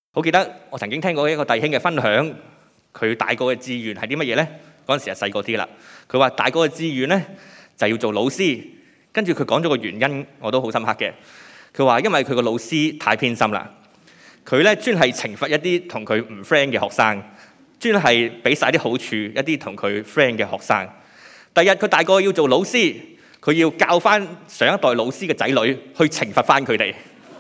好記得我曾經聽過一個弟兄嘅分享，佢大個嘅志願係啲乜嘢呢？嗰陣時係細個啲啦。佢話大個嘅志願呢，就係要做老師，跟住佢講咗個原因，我都好深刻嘅。佢話因為佢個老師太偏心啦，佢呢專係懲罰一啲同佢唔 friend 嘅學生，專係俾晒啲好處一啲同佢 friend 嘅學生。第日佢大個要做老師，佢要教翻上一代老師嘅仔女去懲罰翻佢哋。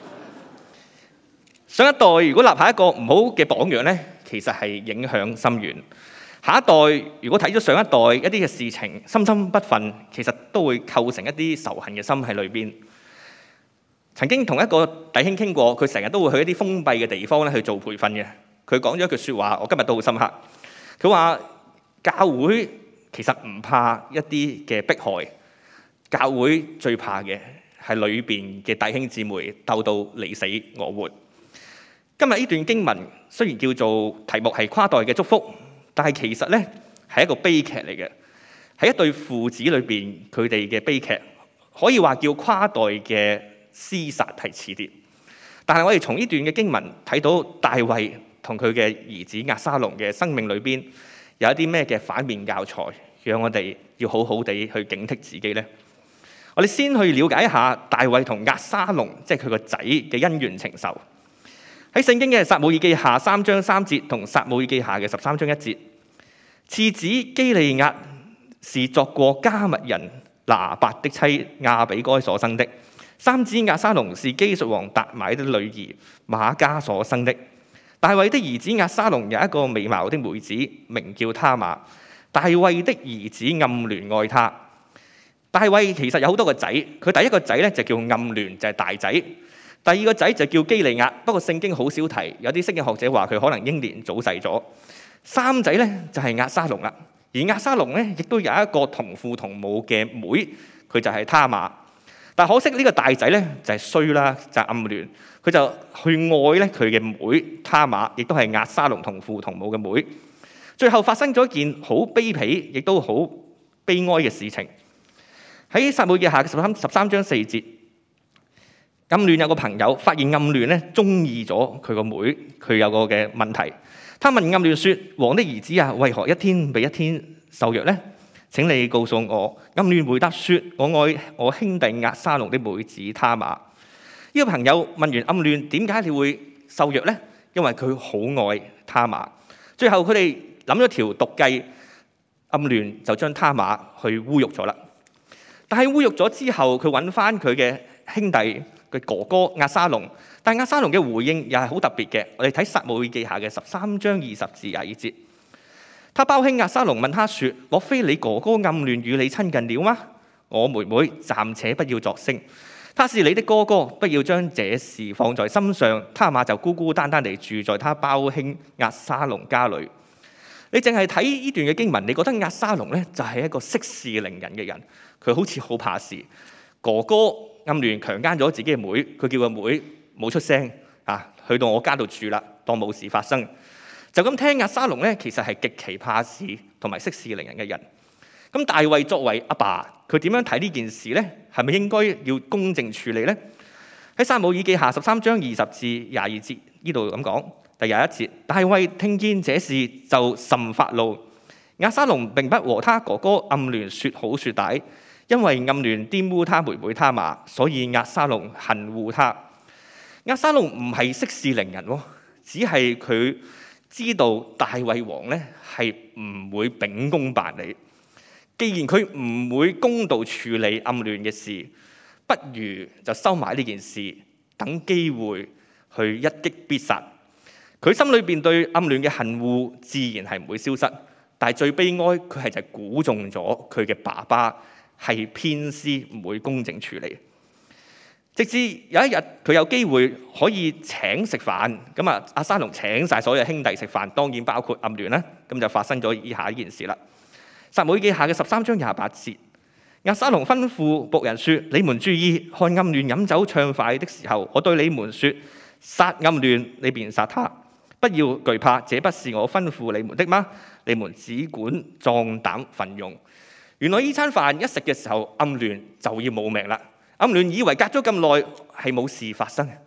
上一代如果立下一個唔好嘅榜樣呢，其實係影響深遠。下一代如果睇咗上一代一啲嘅事情，心心不忿，其實都會構成一啲仇恨嘅心喺裏邊。曾經同一個弟兄傾過，佢成日都會去一啲封閉嘅地方咧去做培訓嘅。佢講咗一句説話，我今日都好深刻。佢話教會其實唔怕一啲嘅迫害，教會最怕嘅係裏邊嘅弟兄姊妹鬥到你死我活。今日呢段經文雖然叫做題目係跨代嘅祝福，但係其實呢係一個悲劇嚟嘅，係一對父子裏邊佢哋嘅悲劇，可以話叫跨代嘅廝殺係似啲。但係我哋從呢段嘅經文睇到大衛同佢嘅兒子押沙龍嘅生命裏邊有一啲咩嘅反面教材，讓我哋要好好地去警惕自己呢。我哋先去了解一下大衛同押沙龍，即係佢個仔嘅恩怨情仇。喺聖經嘅撒母耳記下3章3節同撒母耳記下嘅13章1節，次子基利押是作過迦密人拿八的妻亞比該所生的，三子押沙龍是基述王達買的女兒瑪迦所生的。大衛的兒子押沙龍有一個美貌的妹子，名叫他瑪。大衛的兒子暗嫩愛他。大衛其實有好多個仔，佢第一個仔咧就叫暗嫩，就係大仔。第二個仔就叫基利押，不過聖經好少提，有啲聖經學者話佢可能英年早逝咗。三仔咧就係押沙龍啦，而押沙龍咧亦都有一個同父同母嘅妹，佢就係他瑪。但可惜呢個大仔咧就係衰啦，就係暗嫩，佢就去愛咧佢嘅妹他瑪，亦都係押沙龍同父同母嘅妹。最後發生咗一件好卑鄙，亦都好悲哀嘅事情。喺撒母耳記下13章4節。暗嫩有個朋友發現暗嫩咧中意咗佢個妹，佢有個嘅問題。他問暗嫩說：王的兒子啊，為何一天比一天瘦弱呢？請你告訴我。暗嫩回答說：我愛我兄弟押沙龍的妹子他瑪。呢個朋友問完暗嫩點解你會瘦弱呢？因為佢好愛他瑪。最後佢哋諗咗條毒計，暗嫩就將他瑪去侮辱咗啦。但係侮辱咗之後，佢揾翻佢嘅兄弟嘅哥哥押沙龍，但押沙龍嘅回應又係好特別嘅。我哋睇撒母耳記下嘅13章20至22節，他胞兄押沙龍問他說：莫非你哥哥暗嫩與你親近了嗎？我妹妹暫且不要作聲，他是你的哥哥，不要將這事放在心上。他瑪就孤孤單單地住在他胞兄押沙龍家裏。你淨係睇呢段嘅經文，你覺得押沙龍呢就係一個息事寧人嘅人，佢好似好怕事。哥哥暗嫩強姦咗自己嘅妹，佢叫個妹冇出聲去到我家度住啦，當冇事發生。就咁聽押沙龍咧，其實係極其怕事同埋息事寧人嘅人。咁大衛作為阿爸，佢點樣睇呢件事呢？係咪應該要公正處理呢？喺撒母耳記下13章20至22節呢度咁講，第21節，大衛聽見這事就甚發怒。押沙龍並不和他哥哥暗嫩說好說歹，因為暗嫩玷污他妹妹他瑪，所以押沙龍恨惡他。押沙龍唔係息事寧人，只係佢知道大衛王咧係唔會秉公辦理。既然佢唔會公道處理暗嫩嘅事，不如就收埋呢件事，等機會去一擊必殺。佢心裏邊對暗嫩嘅恨惡自然係唔會消失，但係最悲哀佢係就估中咗佢嘅爸爸係偏私，唔會公正處理。直至有一日佢有機會可以請食飯，咁啊押沙龍請晒所有兄弟食飯，當然包括暗嫩啦。咁就發生咗以下呢件事啦。撒母耳記下嘅13章28節，押沙龍吩咐僕人說：你們注意，看暗嫩飲酒暢快的時候，我對你們說，殺暗嫩，你便殺他，不要懼怕，這不是我吩咐你們的嗎？你們只管壯膽奮勇。原來呢餐飯一食嘅時候，暗嫩就要冇命啦。暗嫩以為隔咗咁耐係冇事發生，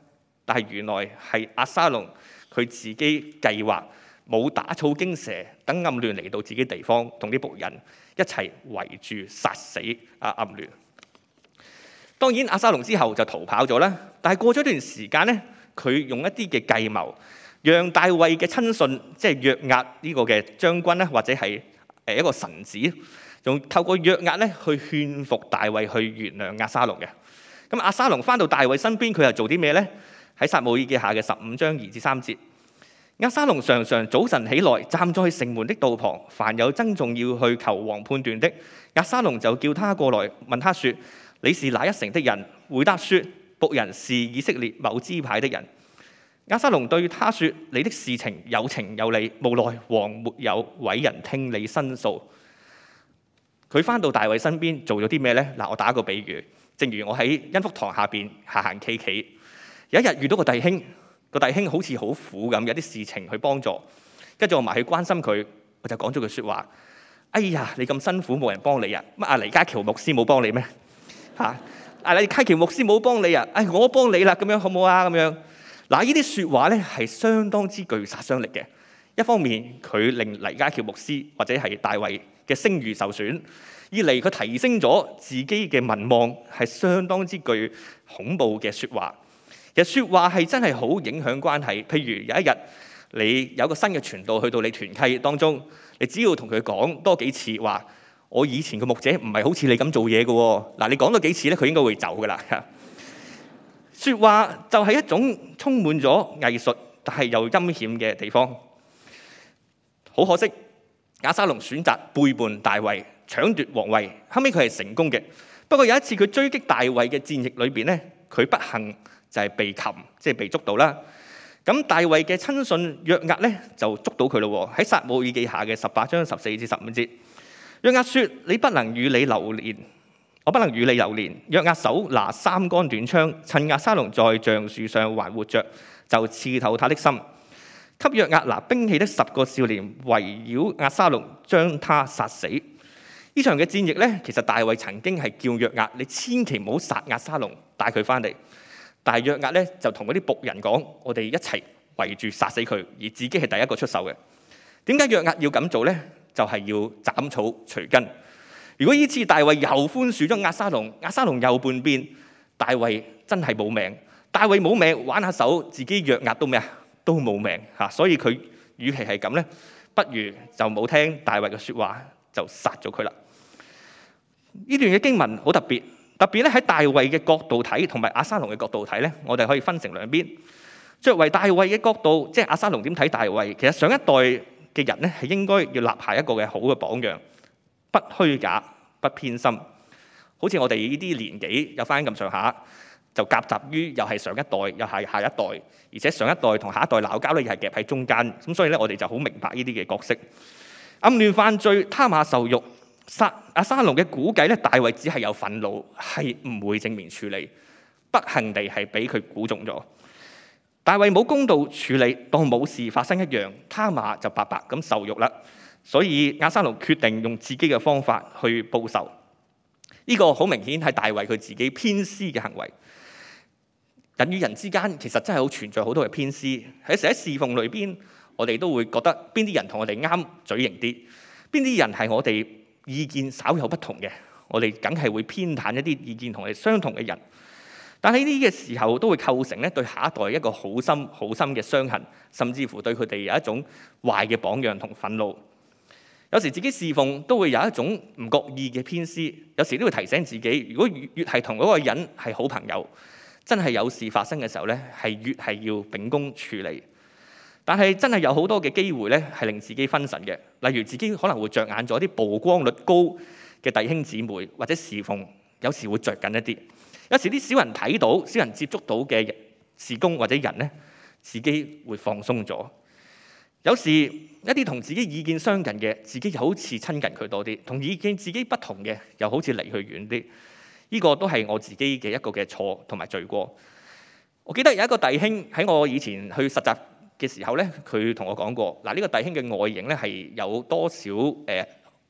但係原來係押沙龍佢自己計劃，冇打草驚蛇，等暗嫩嚟到自己地方，同啲僕人一齊圍住殺死暗嫩。當然押沙龍之後就逃跑咗啦，但係過咗一段時間咧，佢用一啲嘅計謀，讓大衛嘅親信，即係約押呢個嘅將軍咧，或者係一個臣子，仲透過約押咧去勸服大衛去原諒押沙龍嘅。咁押沙龍翻到大衛身邊，佢又做啲咩咧？喺撒母耳記下嘅15章2至3節，押沙龍常常早晨起來，站在城門的道旁，凡有爭訟要去求王判斷的，押沙龍就叫他過來，問他說：你是哪一城的人？回答說：僕人是以色列某支派的人。押沙龍對他說：你的事情有情有理，無奈王沒有委人聽你申訴。佢翻到大衛身邊做咗啲咩呢？嗱，我打一個比喻，正如我喺恩福堂下邊行行企企，有一日遇到個弟兄，個弟兄好似好苦咁，有啲事情去幫助，跟住我埋去關心佢，我就講咗句説話：哎呀，你咁辛苦冇人幫你啊？乜阿黎家喬牧師冇幫你咩？嚇！黎家喬牧師冇幫你啊？哎，我幫你啦，咁樣好唔好啊？咁樣嗱，呢啲説話咧係相當之具殺傷力嘅。一方面佢令黎家喬牧師或者係大衛嘅聲譽受損；二嚟佢提升咗自己嘅民望，係相當之具恐怖嘅説話。其實説話係真係好影響關係。譬如有一日你有個新嘅傳道去到你團契當中，你只要同佢講多幾次話，我以前嘅牧者唔係好似你咁做嘢嘅喎。嗱，你講多幾次咧，佢應該會走噶啦。説話就係一種充滿咗藝術，但係又陰險嘅地方。好可惜，押沙龍選擇背叛大衛，搶奪皇位。後尾佢係成功嘅，不過有一次佢追擊大衛嘅戰役裏邊咧，佢不幸就係被擒，即係被捉到啦。咁大衛嘅親信約押咧就捉到佢咯喎。喺撒母耳記下嘅18章14至15節，約押說：你不能與你流連，我不能與你流連。約押手拿3杆短槍，趁押沙龍在橡樹上還活着，就刺透他的心。給約押拿兵器的10個少年圍繞押沙龍，將他殺死。呢場嘅戰役咧，其實大衛曾經係叫約押：你千祈唔好殺押沙龍，帶佢翻嚟。但係約押咧就同嗰啲僕人講：我哋一齊圍住殺死佢，而自己係第一個出手嘅。點解約押要咁做咧？就係要斬草除根。如果呢次大衛又寬恕咗押沙龍，押沙龍又叛變，大衛真係冇命。大衛冇命，玩下手，自己約押都咩啊？都冇命嚇。所以佢與其係咁咧，不如就冇聽大衛嘅説話，就殺咗佢啦。呢段嘅經文好特別咧，喺大衛嘅角度睇，同埋押沙龍嘅角度睇咧，我哋可以分成兩邊。作為大衛嘅角度，即係押沙龍點睇大衛？其實上一代嘅人咧係應該要立下一個嘅好嘅榜樣，不虛假，不偏心。好似我哋呢啲年紀有翻咁上下，就夾雜於又係上一代，又係下一代，而且上一代同下一代鬧交咧，又係夾喺中間。咁所以咧，我哋就好明白呢啲嘅角色。暗嫩犯罪，他瑪受辱。押沙龍嘅估計咧，大衛只係有憤怒，係唔會正面處理。不幸地係俾佢估中咗。大衛冇公道處理，當冇事發生一樣，他瑪就白白咁受辱啦。所以押沙龍決定用自己嘅方法去報仇。呢個好明顯係大衛佢自己偏私嘅行為。人與人之間其實真係好存在好多嘅偏私。喺成日侍奉裏邊，我哋都會覺得邊啲人同我哋啱嘴型啲，邊啲人係我哋意見稍有不同嘅，我哋梗係會偏袒一啲意見同我哋相同嘅人。但喺呢啲嘅時候，都會構成咧對下一代一個好深好深嘅傷痕，甚至乎對佢哋有一種壞嘅榜樣同憤怒。有時自己侍奉都會有一種唔覺意嘅偏私，有時都會提醒自己，如果越係同嗰個人係好朋友，真係有事發生嘅時候咧，係越係要秉公處理。但係真係有好多嘅機會咧，係令自己分神嘅。例如自己可能會着眼咗啲曝光率高嘅弟兄姊妹，或者侍奉，有時會着緊一啲。有時啲少人睇到、少人接觸到嘅事工或者人咧，自己會放鬆咗。有時一啲同自己意見相近嘅，自己又好似親近佢多啲；同意見自己不同嘅，又好似離佢遠啲。呢個都係我自己嘅一個嘅錯同埋罪過。我記得有一個弟兄喺我以前去實習嘅時候咧，佢同我講過，嗱，呢個弟兄嘅外形咧係有多少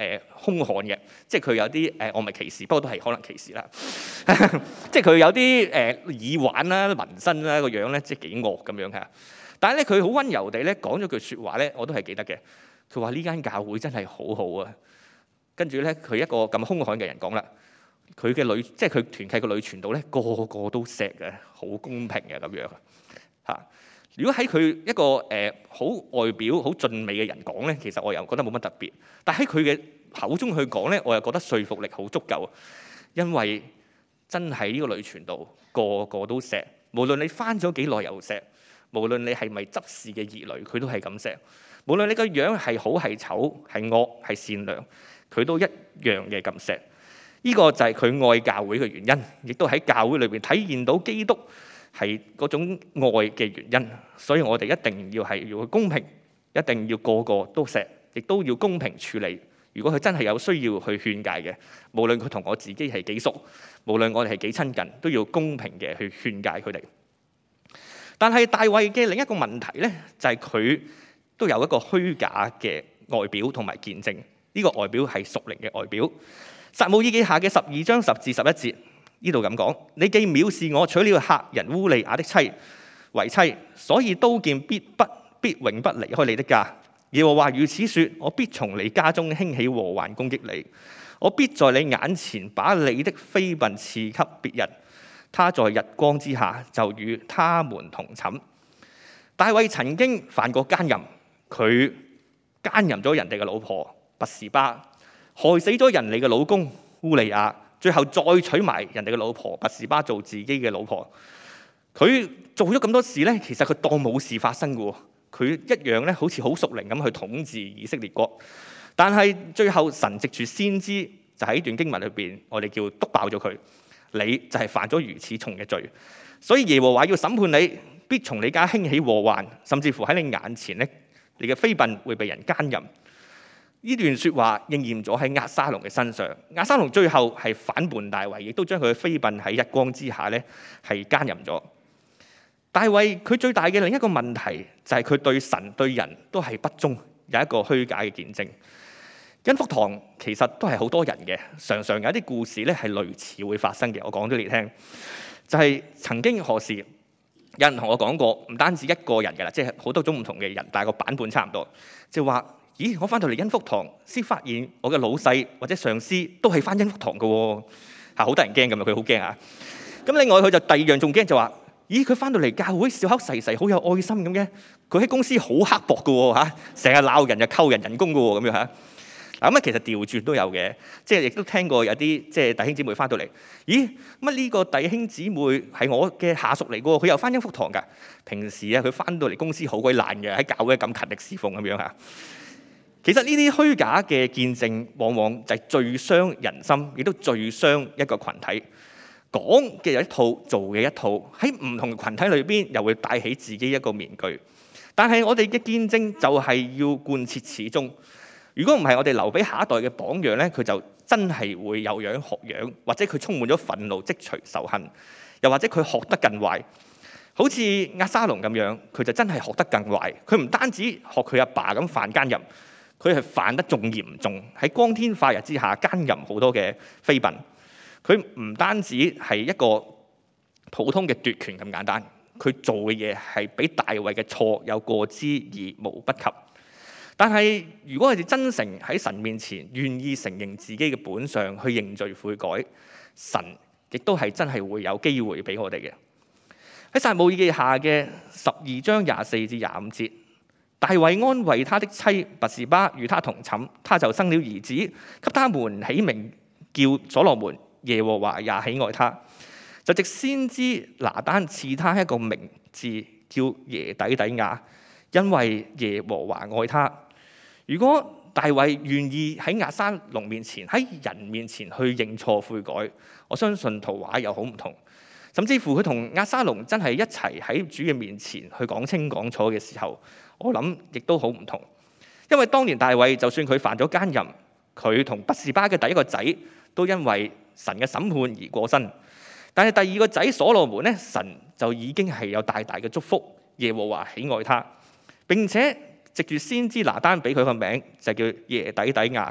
兇悍嘅，即係佢有啲我唔係歧視，不過都係可能歧視啦。即係佢有啲耳環啦、紋身啦個樣咧，即係幾惡咁樣嚇。但係咧，佢好溫柔地咧講咗句説話咧，我都係記得嘅。佢話呢間教會真係好好啊。跟住咧，佢一個咁兇悍嘅人講啦，佢嘅女即係佢團契嘅女傳道咧，個個都錫嘅，好公平嘅咁樣嚇。如果喺佢一個好外表好俊美嘅人講咧，其實我又覺得冇乜特別。但喺佢嘅口中去講咧，我又覺得說服力好足夠，因為真係呢個女傳道個個都錫，無論你返咗幾耐又錫，無論你係咪執事嘅兒女，佢都係咁錫。無論你個樣係好係醜係惡係善良，佢都一樣嘅咁錫。呢個就係佢愛教會嘅原因，亦都喺教會裏邊體現到基督係嗰種愛嘅原因。所以我哋一定要去公平，一定要個個都錫，亦都要公平處理。如果佢真係有需要去勸誡嘅，無論佢同我自己係幾熟，無論我哋係幾親近，都要公平嘅去勸誡佢哋。但係大衛嘅另一個問題咧，就係佢都有一個虛假嘅外表同埋見證。呢個外表係屬靈嘅外表。撒母耳記下嘅12章10至11節呢度咁講：你既藐視我，娶了赫人烏利亞的妻為妻，所以刀劍必永不離開你的家。耶和華如此說：我必從你家中興起禍患攻擊你，我必在你眼前把你的妃嬪賜給別人，他在日光之下就與他們同寢。大衛曾經犯過奸淫，佢奸淫咗人哋嘅老婆拔示巴，害死咗人哋嘅老公烏利亞，最後再娶埋人哋嘅老婆拔示巴做自己嘅老婆。佢做咗咁多事咧，其實佢當冇事發生嘅。佢一樣咧，好似好屬靈咁去統治以色列國。但係最後神藉住先知，就喺段經文裏邊，我哋叫篤爆咗佢。你就係犯咗如此重嘅罪，所以耶和華要審判你，必從你家興起禍患，甚至乎喺你眼前咧，你嘅妃嬪會被人奸淫。呢段説話應驗咗喺押沙龍嘅身上。押沙龍最後係反叛大衛，亦都將佢嘅妃嬪喺日光之下咧係奸淫咗。大衛佢最大嘅另一個問題就係佢對神對人都係不忠，有一個虛假嘅見證。恩福堂其實都係好多人嘅，常常有一啲故事咧係類似會發生嘅。我講咗你聽，就係曾經何時有人同我講過，唔單止一個人㗎啦，即係好多種唔同嘅人，但係個版本差唔多，就話：咦，我翻到嚟恩福堂先發現我嘅老細或者上司都係翻恩福堂嘅喎，係好得人驚咁啊！佢好驚啊！咁另外佢就第二樣仲驚就話：咦，佢翻到嚟教會笑口噬噬，好有愛心咁嘅，佢喺公司好刻薄嘅喎嚇，成日鬧人又扣人人工嘅喎咁樣嚇。咁其實調轉都有嘅，即係亦都聽過有啲即係弟兄姊妹翻到嚟，咦，乜呢個弟兄姊妹係我嘅下屬嚟嘅喎，佢又翻恩福堂㗎。平時啊，佢翻到嚟公司好鬼爛嘅，喺教會咁勤力侍奉咁樣嚇。其實呢啲虛假嘅見證，往往就係最傷人心，亦都最傷一個群體。講嘅一套，做嘅一套，喺唔同嘅群體裏邊，又會戴起自己一個面具。但係我哋嘅見證就係要貫徹始終。如果唔係，我哋留俾下一代嘅榜樣咧，佢就真係會有樣學樣，或者佢充滿咗憤怒，積隨仇恨，又或者佢學得更壞。好似押沙龍咁樣，佢就真係學得更壞。佢唔單止學佢阿爸咁犯奸淫，佢係犯得仲嚴重，喺光天化日之下奸淫好多嘅妃嬪。佢唔單止係一個普通嘅奪權咁簡單，佢做嘅嘢係比大衛嘅錯有過之而無不及。但係如果我哋真誠喺神面前願意承認自己嘅本相，去認罪悔改，神亦都係真係會有機會俾我哋嘅。喺撒母耳記下嘅12章24至25節，大衛安慰他的妻拔示巴，與他同寢，他就生了兒子，給他們起名叫所羅門。耶和華也喜愛他，就藉先知拿單賜他一個名字叫耶底底亞，因為耶和華愛他。如果大衛願意喺押沙龍面前，喺人面前去認錯悔改，我相信圖畫又好唔同。甚至乎佢同押沙龍真係一齊喺主嘅面前去講清講楚嘅時候，我諗亦都好唔同。因為當年大衛就算佢犯咗奸淫，佢同拔示巴嘅第一個仔都因為神嘅審判而過身，但係第二個仔所羅門咧，神就已經係有大大嘅祝福，耶和華喜愛他，並且藉住先知拿單俾佢個名就叫耶底底亞，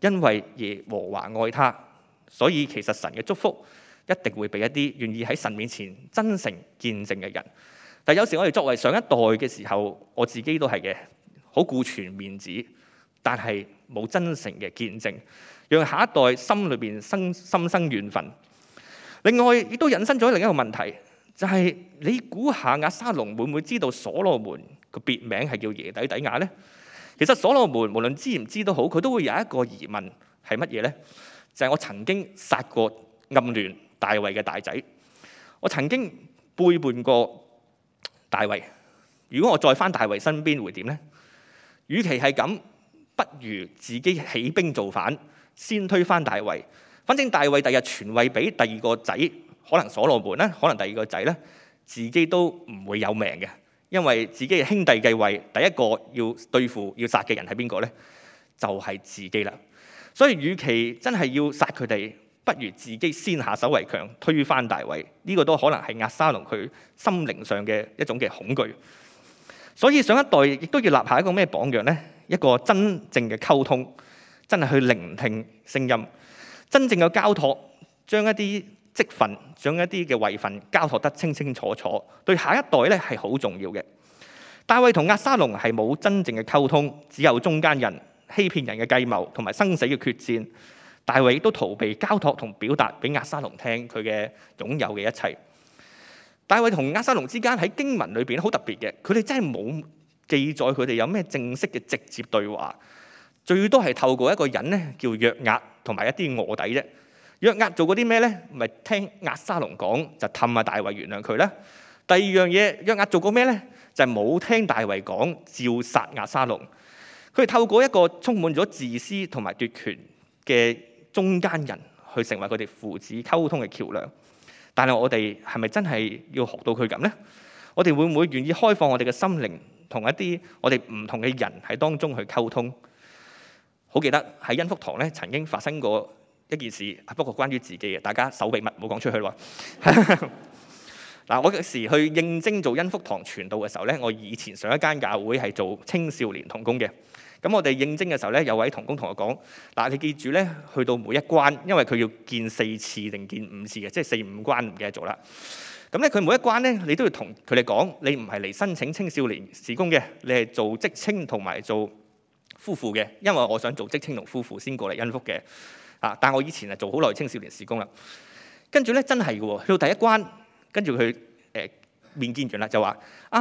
因為耶和華愛他，所以其實神嘅祝福一定會俾一啲願意喺神面前真誠見證嘅人。但有時我哋作為上一代嘅時候，我自己都係嘅，好顧全面子，但係冇真誠嘅見證，讓下一代心裏邊心生怨憤。另外亦都引申咗另一個問題，就係你估下押沙龍會唔會知道所羅門個別名係叫耶底底亞呢？其實所羅門無論知唔知都好，佢都會有一個疑問係乜嘢呢？就係我曾經殺過暗亂大衛嘅大仔，我曾經背叛過大衛。如果我再返大衛身邊會點呢？與其係咁，不如自己起兵造反，先推翻大衛。反正大衛第日傳位俾第二個仔，可能所羅門咧，可能第二個仔咧，自己都唔會有命嘅，因為自己嘅兄弟繼位，第一個要對付要殺嘅人係邊個咧？就係自己啦。所以，與其真係要殺佢哋，不如自己先下手為強，推翻大衛。呢個都可能係押沙龍佢心靈上嘅一種嘅恐懼。所以上一代亦都要立下一個咩榜樣呢？一個真正嘅溝通，真係去聆聽聲音，真正嘅交託，將一啲職分、將一啲嘅位份交託得清清楚楚，對下一代咧係好重要嘅。大衛同押沙龍係冇真正嘅溝通，只有中間人欺騙人嘅計謀同埋生死嘅決戰。大衛亦都逃避交託同表達俾押沙龍聽佢嘅擁有嘅一切。大衛同押沙龍之間喺經文裏邊好特別嘅，佢哋真係冇記載佢哋有咩正式嘅直接對話，最多係透過一個人咧叫約押同埋一啲臥底啫。約押做過啲咩咧？咪聽押沙龍講就氹下大衛原諒佢啦。第二樣嘢，約押做過咩咧？就係冇聽大衛講，照殺押沙龍。佢哋透過一個充滿咗自私同埋奪權嘅中間人，去成為佢哋父子溝通嘅橋梁。但係我哋係咪真係要學到佢咁呢？我哋會唔會願意開放我哋嘅心靈，同一啲我哋唔同嘅人喺當中去溝通？好記得喺恩福堂咧，曾經發生過一件事，不過關於自己嘅，大家守秘密，唔好講出去喎。嗱，我嗰時去應徵做恩福堂傳道嘅時候咧，我以前上一間教會係做青少年同工嘅。咁我哋應徵嘅時候咧，有位同工同我講：嗱，你記住咧，去到每一關，因為佢要見4次定見5次嘅，即係4、5關唔記得咗啦。咁咧，佢每一關咧，你都要同佢哋講，你唔係嚟申請青少年事工嘅，你係做職青同埋做夫婦嘅，因為我想做職青同夫婦先過嚟恩福嘅。但我以前係做好耐青少年事工啦。跟住咧，真係嘅喎，去到第一關，跟住佢面見完啦，就話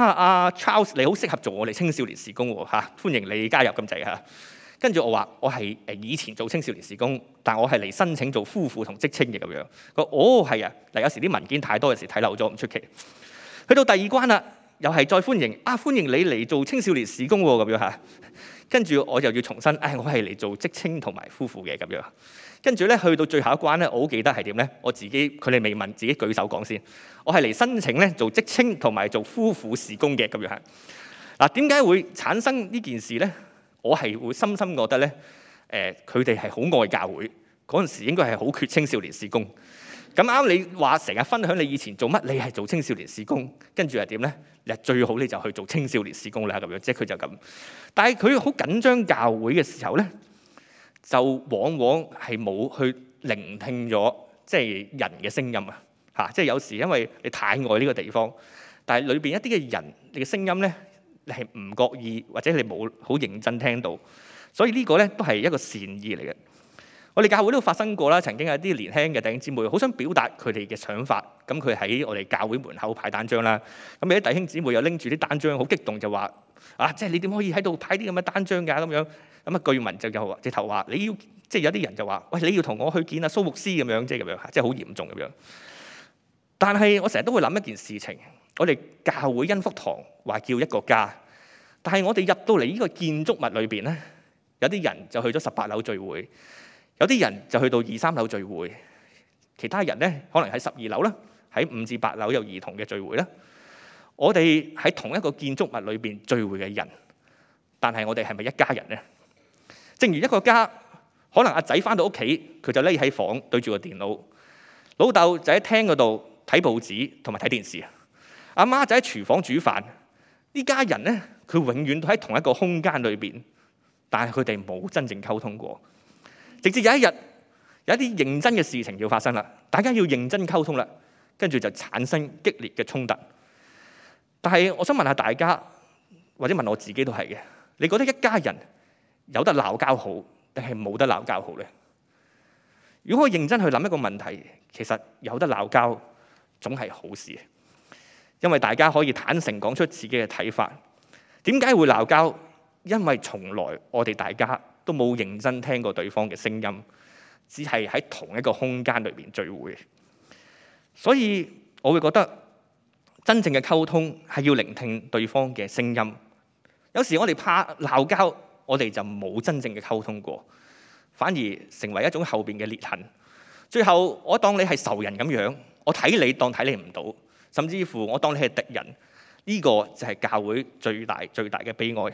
Charles 你好適合做我哋青少年事工喎，歡迎你加入咁滯嚇。跟住我話我係以前做青少年事工，但我係嚟申請做夫婦同職青嘅咁樣。佢話係啊，嗱，有時啲文件太多，有時睇漏咗唔出奇。去到第二關啦，又係再歡迎歡迎你嚟做青少年事工喎咁樣嚇。跟住我又要重申，我係嚟做職青同埋夫婦嘅咁樣。跟住咧，去到最後一關咧，我好記得係點咧？我自己佢哋未問，自己舉手講先。我係嚟申請咧做職青同埋做夫婦事工嘅咁樣嚇。嗱，點解會產生呢件事咧？我係會深深覺得咧，佢哋係好愛教會嗰陣時，應該係好缺青少年事工。咁啱你話成日分享你以前做乜，你係做青少年事工，跟住係點咧？你最好你就去做青少年事工啦咁樣，即係佢就咁。但係佢好緊張教會嘅時候咧，就往往係冇去聆聽咗即係人嘅聲音啊！即係有時因為你太愛呢個地方，但係裏邊一啲嘅人，你嘅聲音咧，你係唔覺意或者你冇好認真聽到，所以呢個咧都係一個善意嚟嘅。我哋教會都發生過啦，曾經有啲年輕嘅弟兄姊妹好想表達佢哋嘅想法，咁佢喺我哋教會門口派單張啦，咁有啲弟兄姊妹又拎住啲單張，好激動就話：即係你點可以喺度派啲咁嘅單張㗎？咁樣咁據聞就又直頭話你要，即係有啲人就話：喂，你要同我去見蘇牧師咁樣，即係咁樣，即係好嚴重咁樣。但係我成日都會諗一件事情，我哋教會恩福堂話叫一個家，但係我哋入到嚟呢個建築物裏邊咧，有啲人就去咗18樓聚會。有啲人就去到2、3樓聚會，其他人咧可能喺12樓啦，喺5至8樓有兒童嘅聚會啦。我哋喺同一個建築物裏邊聚會嘅人，但係我哋係咪一家人呢？正如一個家，可能阿仔返到屋企，佢就匿喺房對住個電腦，老豆就喺廳嗰度睇報紙同埋睇電視，阿媽就喺廚房煮飯。呢家人咧，佢永遠都喺同一個空間裏邊，但係佢哋冇真正溝通過。 直至有一日有一啲認真嘅事情要發生啦，大家要認真溝通啦，跟住就產生激烈嘅衝突。但係我想問下大家，或者問我自己都係嘅，你覺得一家人有得鬧交好，定係冇得鬧交好呢？如果我認真去諗一個問題，其實有得鬧交總係好事，因為大家可以坦誠講出自己嘅睇法。點解會鬧交？因為從來我哋大家都冇認真聽過對方嘅聲音，只係喺同一個空間裏面聚會。所以我會覺得真正嘅溝通係要聆聽對方嘅聲音。有時我哋怕鬧交，我哋就冇真正嘅溝通過，反而成為一種後邊嘅裂痕。最後我當你係仇人咁樣，我睇你當睇你唔到，甚至乎我當你係敵人。呢個就係教會最大嘅悲哀。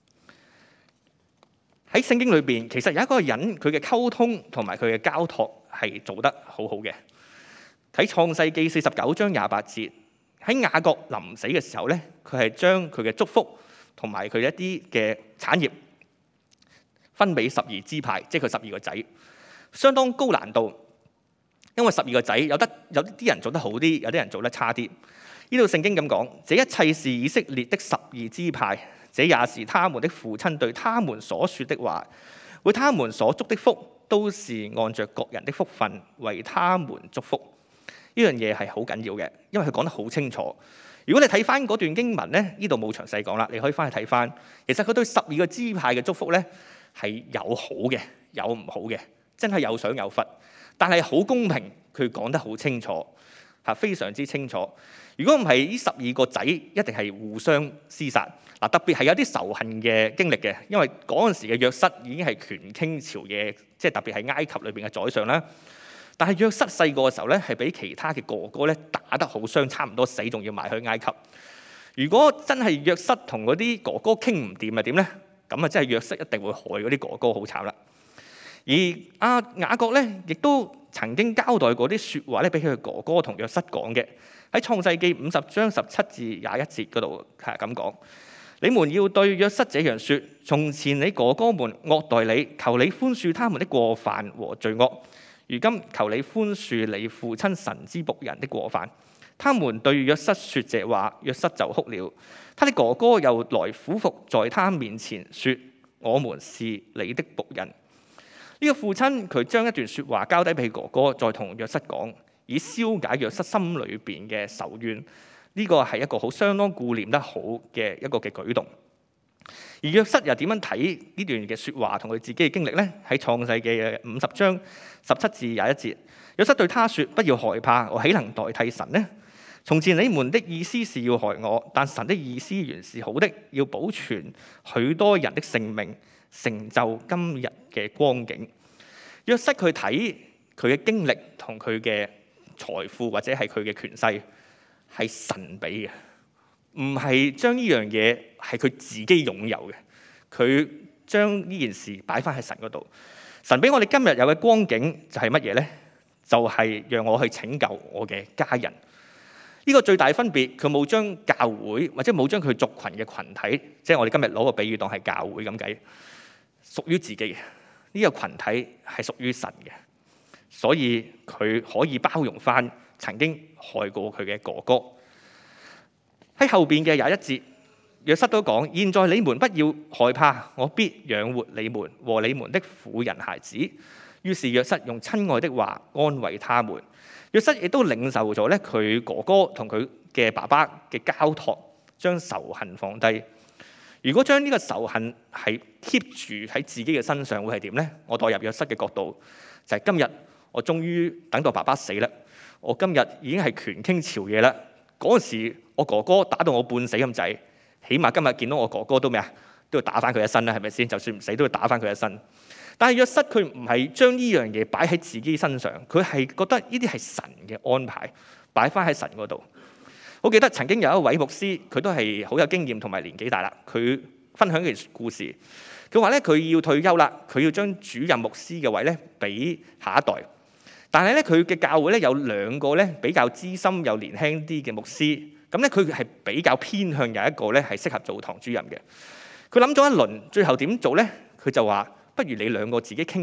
喺聖經裏邊，其實有一個人佢嘅溝通同埋佢嘅交託係做得好好嘅。喺創世記49章28節，喺雅各臨死嘅時候咧，佢係將佢嘅祝福同埋佢一啲嘅產業分俾12支派，即係佢12個仔，相當高難度。因為12個仔有啲人做得好啲，有啲人做得差啲。呢度聖經咁講，這一切是以色列的12支派，這也是他們的父親對他們所說的話，為他們所祝的福，都是按着各人的福分為他們祝福。呢樣嘢係好緊要嘅，因為佢講得好清楚。如果你睇翻嗰段經文咧，呢度冇詳細講啦，你可以翻去睇翻。其實佢對12個支派嘅祝福咧係有好嘅，有唔好嘅，真係有賞有罰，但係好公平，佢講得好清楚。非常之清楚。如果唔係，呢12個仔一定係互相廝殺。特別係有啲仇恨嘅經歷嘅，因為嗰陣時嘅約瑟已經係權傾朝野，即係特別係埃及裏邊嘅宰相啦。但係約瑟細個嘅時候咧，係俾其他嘅哥哥咧打得好傷，差唔多死，仲要埋去埃及。如果真係約瑟同嗰啲哥哥傾唔掂，係點咧？咁啊，真係約瑟一定會害嗰啲哥哥好慘啦。而雅各咧，亦都曾經交代過啲説話咧，俾佢哥哥同約瑟講嘅。喺創世記50章17至21節嗰度係咁講：你們要對約瑟這樣說，從前你哥哥們惡待你，求你寬恕他們的過犯和罪惡。如今求你寬恕你父親神之僕人的過犯。他們對約瑟說這話，約瑟就哭了。他的哥哥又來俯伏在他面前說：我們是你的僕人。呢個父親佢將一段説話交低俾哥哥，再同約瑟講，以消解約瑟心裏邊嘅仇怨。呢個係一個好相當顧念得好嘅一個嘅舉動。而約瑟又點樣睇呢段嘅説話同佢自己嘅經歷呢？喺創世記嘅50章17至21節，約瑟對他說：不要害怕，我豈能代替神呢？從前你們的意思是要害我，但神的意思原是好的，要保存許多人的性命，成就今日嘅光景。約瑟佢睇佢嘅經歷同佢嘅財富或者係佢嘅權勢係神俾嘅，唔係將呢樣嘢係佢自己擁有嘅。佢將呢件事擺翻喺神嗰度。神俾我哋今日有嘅光景就係乜嘢呢？就係讓我去拯救我嘅家人。呢個最大分別，佢冇將教會或者冇將佢族群嘅群體，即係我哋今日攞個比喻當係教會咁計，屬於自己嘅呢個群體係屬於神嘅，所以佢可以包容翻曾經害過佢嘅哥哥。喺後邊嘅21節，約瑟都講：現在你們不要害怕，我必養活你們和你們的婦人孩子。於是約瑟用親愛的話安慰他們。約瑟亦都領受咗咧佢哥哥同佢嘅爸爸嘅交託，將仇恨放低。如果將呢個仇恨係 keep 住喺自己嘅身上，會係點呢？我代入約瑟嘅角度，就係今日我終於等到爸爸死啦，我今日已經係權傾朝野啦。嗰陣時我哥哥打到我半死咁滯，起碼今日見到我哥哥都咩啊？都要打翻佢一身啦，係咪先？就算唔死都要打翻佢一身。但係約瑟佢唔係將呢樣嘢擺喺自己身上，佢係覺得呢啲係神嘅安排，擺翻喺神嗰度。我記得曾經有一位牧師，佢都係好有經驗同埋年紀大啦。佢分享嘅故事，佢話咧佢要退休啦，佢要將主任牧師嘅位咧俾下一代。但係咧佢嘅教會咧有2個咧比較資深又年輕啲嘅牧師，咁咧佢係比較偏向有一個咧係適合做堂主任嘅。佢諗咗一輪，最後點做咧？佢就話：不如你2個自己傾下，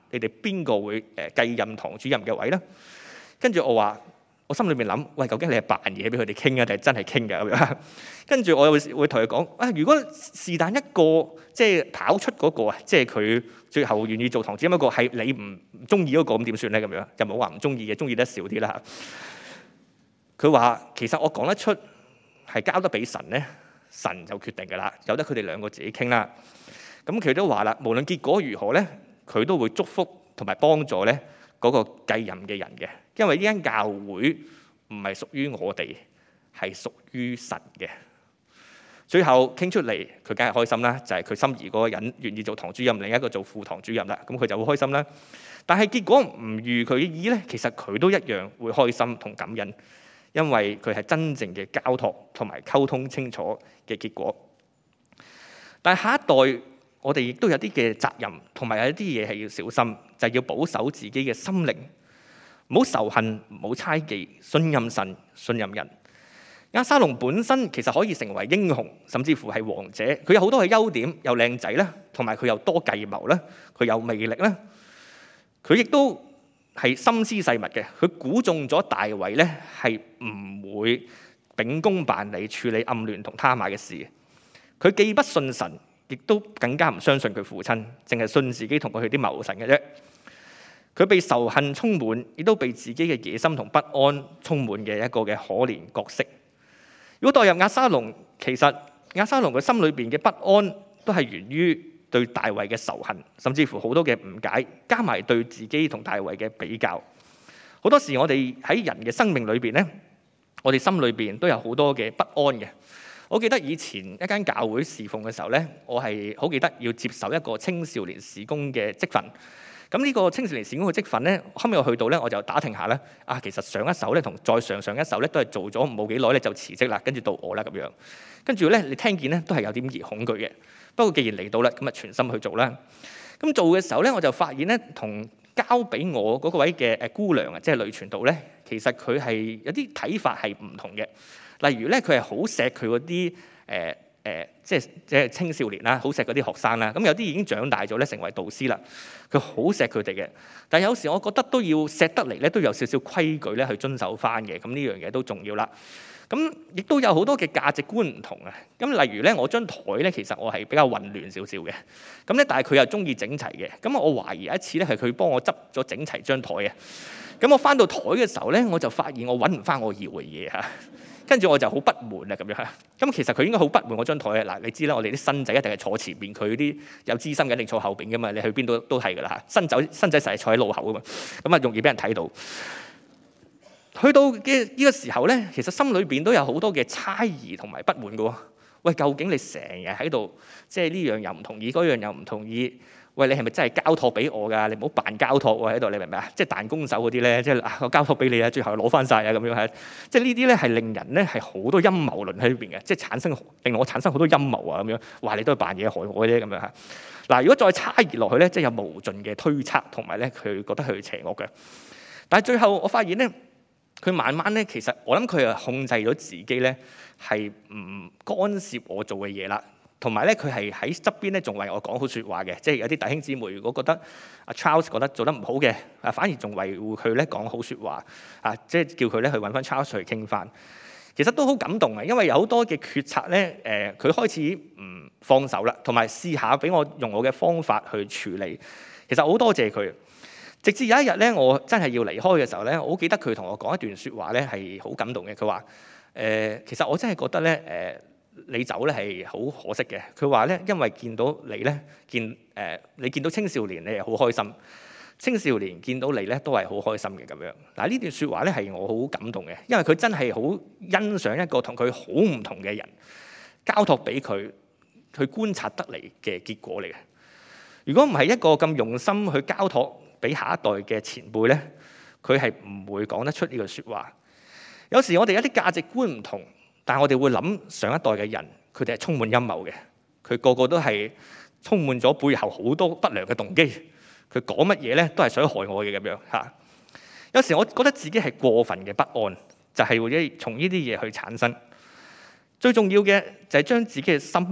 你哋邊個會繼任堂主任嘅位咧？跟住我心裏面諗，喂，究竟你係扮嘢俾佢哋傾啊，定係真係傾㗎咁樣？跟住我又會同佢講，如果是但一個即係跑出嗰個啊，即係佢最後願意做堂主任一個係你唔中意嗰個，咁點算咧？咁樣就冇話唔中意嘅，中意得少啲啦。佢話其實我講得出係交得俾神咧，神就決定㗎啦，由得佢哋兩個自己傾啦。咁佢都話啦，無論結果如何咧，佢都會祝福同埋幫助咧嗰個繼任嘅人嘅，因為呢間教會唔係屬於我哋，係屬於神嘅。最後傾出嚟，佢梗係開心啦，就係佢心儀嗰個人願意做堂主任，另一個做副堂主任啦，咁佢就會開心啦。但係結果唔如佢嘅意咧，其實佢都一樣會開心同感恩，因為佢係真正嘅交託同埋溝通清楚嘅結果。但係下一代，我哋亦都有啲嘅責任，同埋有一啲嘢係要小心，就係要保守自己嘅心靈，唔好仇恨，唔好猜忌，信任神，信任人。押沙龍本身其實可以成為英雄，甚至乎係王者。佢有好多嘅優點，又靚仔啦，同埋佢又多計謀啦，佢有魅力啦。佢亦都係心思細密嘅，佢估中咗大衛咧係唔會秉公辦理處理暗亂同他瑪嘅事。佢既不信神，亦都更加唔相信佢父親，淨係信自己同佢去啲謀臣嘅啫。佢被仇恨充滿，亦都被自己嘅野心同不安充滿嘅一個嘅可憐角色。如果代入押沙龍，其實押沙龍佢心裏邊嘅不安都係源於對大衛嘅仇恨，甚至乎好多嘅誤解，加埋對自己同大衛嘅比較。好多時我哋喺人嘅生命裏邊咧，我哋心裏邊都有好多嘅不安嘅。我記得以前一間教會侍奉嘅時候咧，我係好記得要接受一個青少年事工嘅職份。咁呢個青少年事工嘅職份咧，後尾我去到咧，我就打聽下咧，其實上一手咧同再上一手咧都係做咗冇幾耐咧就辭職啦，跟住到我啦咁樣。跟住咧，你聽見咧都係有點兒恐懼嘅。不過既然嚟到啦，咁啊全心去做啦。咁做嘅時候咧，我就發現咧，同交俾我嗰個位嘅姑娘啊，即係女傳道咧，其實佢係有啲睇法係唔同嘅。例如咧，佢係好錫佢嗰啲即係青少年啦，好錫嗰啲學生啦。咁有啲已經長大咗咧，成為導師啦。佢好錫佢哋嘅，但係有時我覺得都要錫得嚟咧，都有少少規矩咧去遵守翻嘅。咁呢樣嘢都重要啦。咁亦都有好多嘅價值觀唔同啊。咁例如咧，我張台咧，其實我係比較混亂少少嘅。咁咧，但係佢又中意整齊嘅。咁我懷疑有一次咧，係佢幫我執咗整齊張台嘅。咁我翻到台嘅時候咧，我就發現我揾唔翻我要嘅嘢嚇。跟住我就好不滿啊咁樣嚇。咁其實佢應該好不滿我張台嘅。嗱，你知啦，我哋啲新仔一定係坐前邊，佢啲有資深嘅一定坐後邊噶嘛。你去邊都係噶啦嚇。新仔成日坐喺路口噶嘛，咁啊容易俾人睇到。去到嘅呢個時候咧，其實心裏邊都有好多嘅猜疑同埋不滿嘅喎。喂，究竟你成日喺度，即係呢樣又唔同意，嗰樣又唔同意。喂，你係咪真係交託俾我㗎？你唔好扮交託喎喺度，你明唔明啊？即係彈弓手嗰啲咧，即係我交託俾你啊，最後攞翻晒啊咁樣係。即係呢啲咧係令人咧係好多陰謀論喺裏邊嘅，即係令我產生好多陰謀啊咁樣，話你都係扮嘢害我啫咁樣嚇。嗱，如果再猜疑落去咧，即係有無盡嘅推測同埋咧，佢覺得佢邪惡嘅。但係最後我發現咧，佢慢慢咧，其實我諗佢係控制咗自己咧，係唔干涉我做嘅嘢啦。同埋咧，佢係喺側邊咧，仲為我講好説話嘅。即係有啲弟兄姊妹，如果覺得阿 Charles 覺得做得唔好嘅，反而仲維護佢咧講好説話，即係叫佢咧去揾翻 Charles 去傾翻。其實都好感動嘅，因為有好多嘅決策咧，佢開始唔放手啦，同埋試下俾我用我嘅方法去處理。其實我好多謝佢。直至有一日咧，我真係要離開嘅時候咧，我好記得佢同我講一段説話咧，係好感動嘅。佢話：其實我真係覺得咧，你走咧係好可惜嘅。佢話咧，因為見到你咧，你見到青少年，你係好開心；青少年見到你咧，都係好開心嘅咁樣。嗱，呢段説話咧係我好感動嘅，因為佢真係好欣賞一個同佢好唔同嘅人，交託俾佢去觀察得嚟嘅結果嚟嘅。如果唔係一個咁用心去交託俾下一代嘅前輩咧，佢係唔會講得出呢句説話。有時我哋有啲價值觀唔同，但係我哋會諗上一代嘅人，佢哋係充滿陰謀嘅，佢個個都係充滿咗背後好多不良嘅動機。佢講乜嘢咧，都係想害我嘅咁樣嚇。有時我覺得自己係過分嘅不安，就係會從呢啲嘢去產生。最重要嘅就係將自己嘅心咧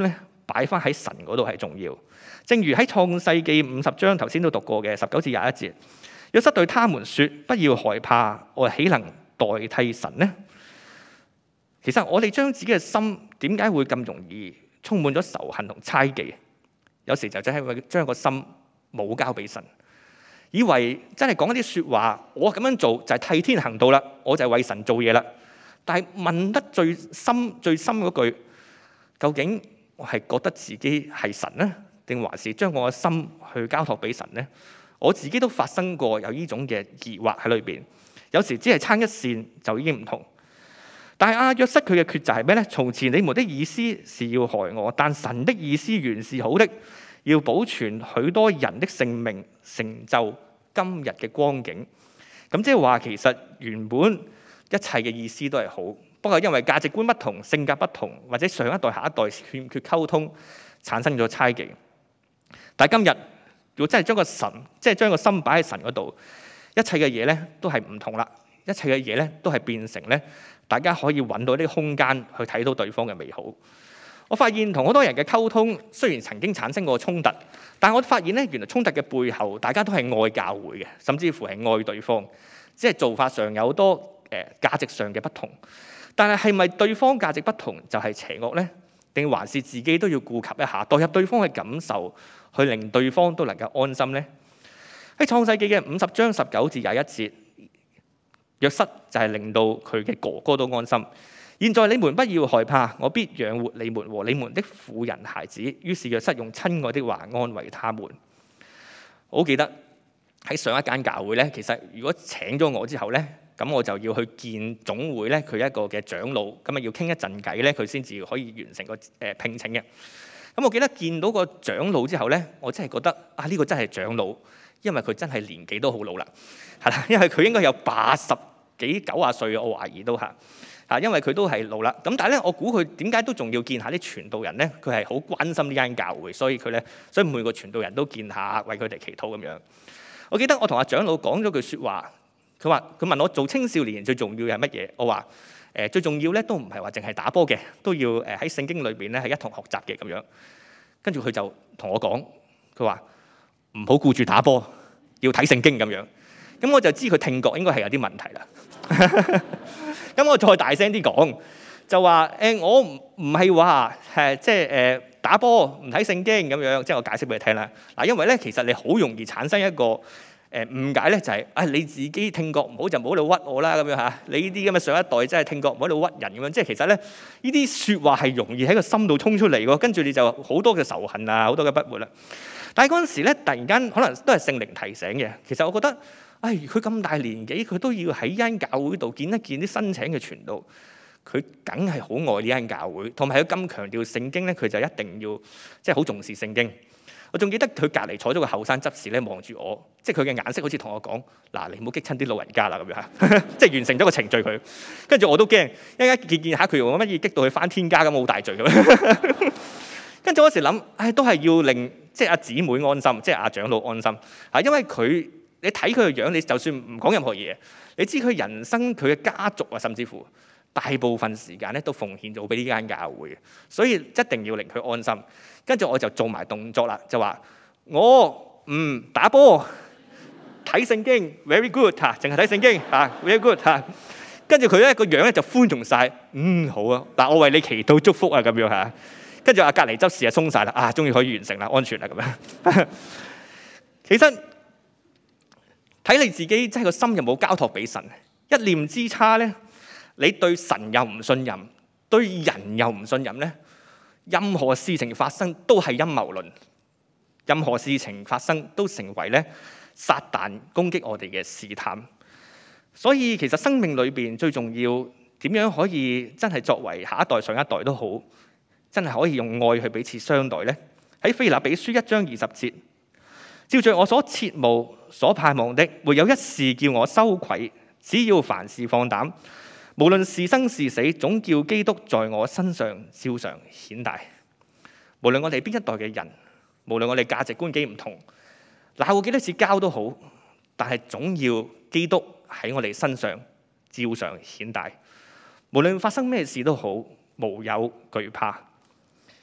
擺翻喺神嗰度係重要。正如喺創世記50章頭先都讀過嘅19至21節，約瑟對他們說：不要害怕，我豈能代替神呢？其實我哋將自己嘅心點解會咁容易充滿咗仇恨同猜忌？有時就真係將個心冇交俾神，以為真係講一啲說話，我咁樣做就係替天行道啦，我就係為神做嘢啦。但係問得最深嗰句，究竟我係覺得自己係神呢，定還是將我嘅心去交託俾神呢？我自己都發生過有呢種嘅疑惑喺裏邊，有時只係差一線就已經唔同。但係約瑟佢嘅抉擇係咩呢？從前你們的意思是要害我，但神的意思原是好的，要保存許多人的性命，成就今日嘅光景。咁即係話，其實原本一切嘅意思都係好，不過因為價值觀不同、性格不同，或者上一代下一代欠缺溝通，產生咗猜忌。但係今日如果真係將個心擺喺神嗰度，一切嘅嘢咧都係唔同啦，一切嘅嘢咧都係變成咧，大家可以揾到啲空間去睇到對方嘅美好。我發現同好多人嘅溝通，雖然曾經產生過衝突，但我發現咧，原來衝突嘅背後，大家都係愛教會嘅，甚至乎係愛對方，只係做法上有好多價值上嘅不同。但係咪對方價值不同就係邪惡呢？定還是自己都要顧及一下，代入對方嘅感受，去令對方都能夠安心呢？喺創世記嘅50章19至21節，約瑟就係令到佢嘅哥哥都安心。現在你們不要害怕，我必養活你們和你們的婦人孩子。於是約瑟用親愛的話安慰他們。我好記得喺上一間教會咧，其實如果請咗我之後咧，咁我就要去見總會咧，佢一個嘅長老，咁啊要傾一陣偈咧，佢先至可以完成個聘請嘅。咁我記得見到個長老之後咧，我真係覺得呢個真係長老，因為佢真係年紀都好老啦，係啦，因為佢應該有80幾90歲，我懷疑都嚇。因為佢都係老啦，咁但係咧，我估佢點解都仲要見下啲傳道人咧？佢係好關心呢間教會，所以每個傳道人都見下，為佢哋祈禱咁樣。我記得我同阿長老講咗句説話，佢問我做青少年最重要係乜嘢？我話最重要咧都唔係話淨係打波嘅，都要喺聖經裏邊咧係一同學習嘅咁樣。跟住佢就同我講，佢話唔好顧住打波，要睇聖經咁樣。咁我就知佢聽覺應該係有啲問題啦。咁我再大聲啲講，就話我唔係話打波唔睇聖經咁樣，即係我解釋俾你聽啦。嗱，因為咧其實你好容易產生一個誤解咧，就係你自己聽覺唔好就唔好喺度屈我啦咁樣嚇。你呢啲咁嘅上一代真係聽覺唔好喺度屈人咁樣，即係其實咧呢啲説話係容易喺個心度衝出嚟喎，跟住你就好多嘅仇恨啊，好多嘅不滿啦。但係嗰陣時咧，突然間可能都係聖靈提醒嘅。其實我覺得。佢咁大年紀，佢都要喺間教會度見一見啲新請嘅傳道，佢梗係好愛呢間教會，同埋佢咁強調聖經咧，佢就一定要即係好重視聖經。我仲記得佢隔離坐咗個後生執事咧，望住我，即係佢嘅眼色好似同我講：嗱，你唔好激親啲老人家啦咁樣，即係完成咗個程序佢。跟住我都驚，一陣見下佢用乜嘢激到佢返天家咁，好大罪咁。跟住我嗰時諗，都係要令即係阿姊妹安心，即係阿長老安心，因為佢。你睇佢嘅樣，你就算唔講任何嘢，你知佢人生佢嘅家族啊，甚至乎大部分時間咧都奉獻咗俾呢間教會，所以一定要令佢安心。跟住我就做埋動作啦，就話我唔打波，睇聖經 very good 嚇，淨係睇聖經嚇 very good 嚇。跟住佢咧個樣咧就寬容晒，好啊，嗱我為你祈禱祝福啊咁樣嚇。跟住隔離執事啊鬆晒啦，終於可以完成啦，安全啦咁樣。其實。睇你自己真係個心有冇交託俾神，一念之差咧，你對神又唔信任，對人又唔信任咧，任何事情發生都係陰謀論，任何事情發生都成為咧撒旦攻擊我哋嘅試探。所以其實生命裏邊最重要點樣可以真係作為下一代上一代都好，真係可以用愛去彼此相待咧。喺腓立比書1章20節。照着我所切慕、所盼望的，沒有一事叫我羞愧。只要凡事放膽，無論是生是死，總叫基督在我身上照常顯大。無論我哋邊一代嘅人，無論我哋價值觀幾唔同，鬧過幾多次交都好，但係總要基督喺我哋身上照常顯大。無論發生咩事都好，無有懼怕。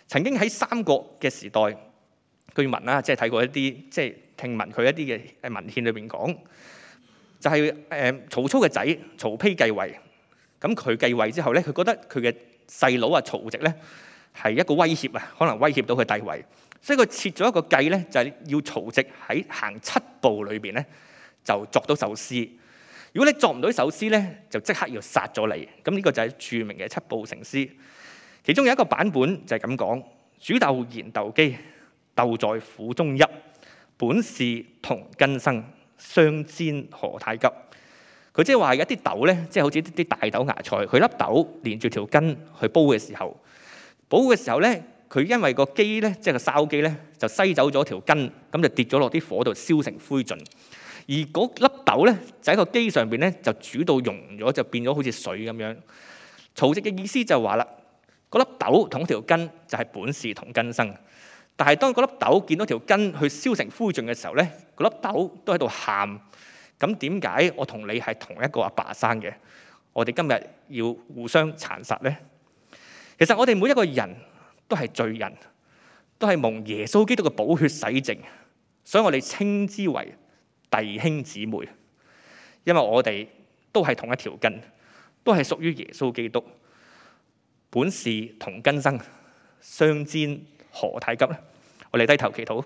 曾經喺三國嘅時代，據聞啦，即係睇過一啲即係聽聞佢一啲嘅文獻裏邊講，就係曹操嘅仔曹丕繼位。咁佢繼位之後咧，佢覺得佢嘅細佬曹植咧係一個威脅啊，可能威脅到佢帝位，所以佢設咗一個計咧，就係要曹植喺行7步裏邊咧就作到首詩。如果你作唔到首詩咧，就即刻要殺咗你。咁呢個就係著名嘅7步成詩。其中有一個版本就係咁講：煮豆燃豆萁，豆在釜中泣。本是同根生，相煎何太急。佢即係話有一啲豆咧，即係好似啲大豆芽菜，佢粒豆連住條根去煲嘅時候咧，佢因為個機咧，即係個燒機咧，就篩走咗條根，咁就跌咗落啲火度燒成灰燼。而嗰粒豆咧，就喺個機上邊咧，就煮到溶咗，就變咗好似水咁樣。曹植嘅意思就話啦，嗰粒豆同條根就係本是同根生，但係當嗰粒豆見到條根去燒成灰燼嘅時候咧，嗰粒豆都喺度喊。咁點解我同你係同一個阿爸生嘅？我哋今日要互相殘殺呢？其實我哋每一個人都係罪人，都係蒙耶穌基督嘅寶血洗淨，所以我哋稱之為弟兄姊妹，因為我哋都係同一條根，都係屬於耶穌基督。本是同根生，相煎何太急呢？我哋低頭祈禱。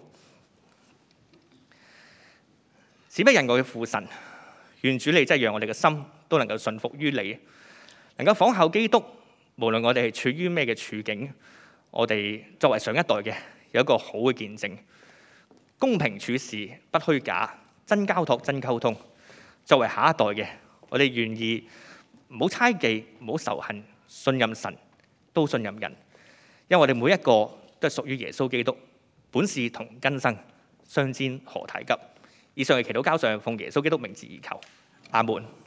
慈悲仁愛嘅父神，願主你真係讓我哋嘅心都能夠順服於你，能夠仿效基督。無論我哋係處於咩嘅處境，我哋作為上一代嘅有一個好嘅見證，公平處事不虛假，真交託真溝通。作為下一代嘅，我哋願意唔好猜忌，唔好仇恨，信任神，都信任人，因為我哋每一個都係屬於耶穌基督。本是同根生，相煎何太急。以上嘅祈禱交上，奉耶穌基督名字而求，阿門。